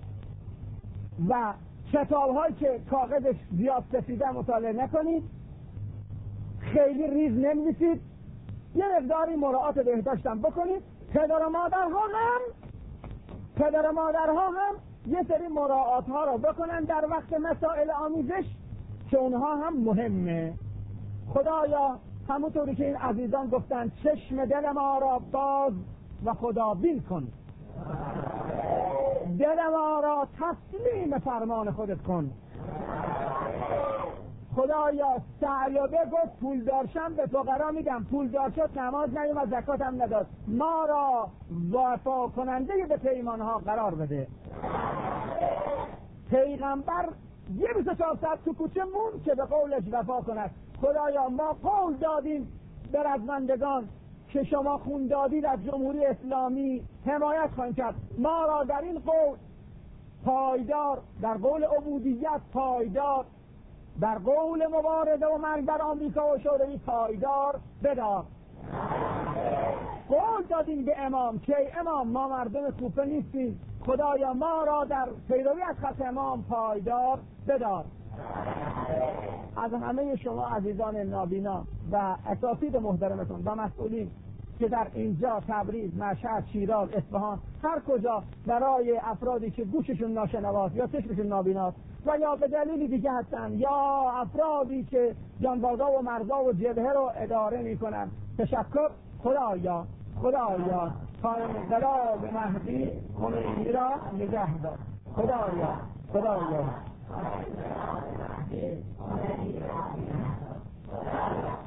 Speaker 1: و کتاب هایی که کاغذش زیاد سفیده مطالعه نکنید. خیلی ریز ننویسید. یه مقداری مراعات بهداشت هم بکنید. پدر و مادرها هم پدر و مادرها هم یه سری مراعات ها رو بکنن در وقت مسائل آمیزش که اونها هم مهمه. خدایا همونطوری که این عزیزان گفتن چشم دل ما را باز و خدا بین کن، دل ما را تسلیم فرمان خودت کن. خدایا سعیابه گفت پول دارشم به فقرا میدم، پول دار شد نماز ندیم و زکات هم نداد. ما را وفا کننده به پیمانها قرار بده. پیغمبر یه بیست و چهار ساعت تو کوچه مون که به قولش وفا کند. خدایا ما قول دادیم به رزمندگان که شما خون دادید از جمهوری اسلامی حمایت خواهیم کرد. ما را در این قول پایدار، در قول عبودیت پایدار، در قول مبارزه و مرگ بر آمریکا و شوروی پایدار بدار. قول دادیم به امام که امام ما مردم کوفه نیستیم، خدایا ما را در پیروی از خط امام پایدار بدار. از همه شما عزیزان نابینا و اساتید محترمتون و مسئولین که در اینجا تبریز، مشهد، شیراز، اصفهان، هر کجا برای افرادی که گوششون ناشنواست یا چشمشون نابیناست و یا به دلیلی دیگه هستن یا افرادی که جانبازا و مرزا و جبهه رو اداره میکنن تشکر. خدایا خدایا خانم انقلاب مهدی خمینی را نگه دار. خدایا خدایا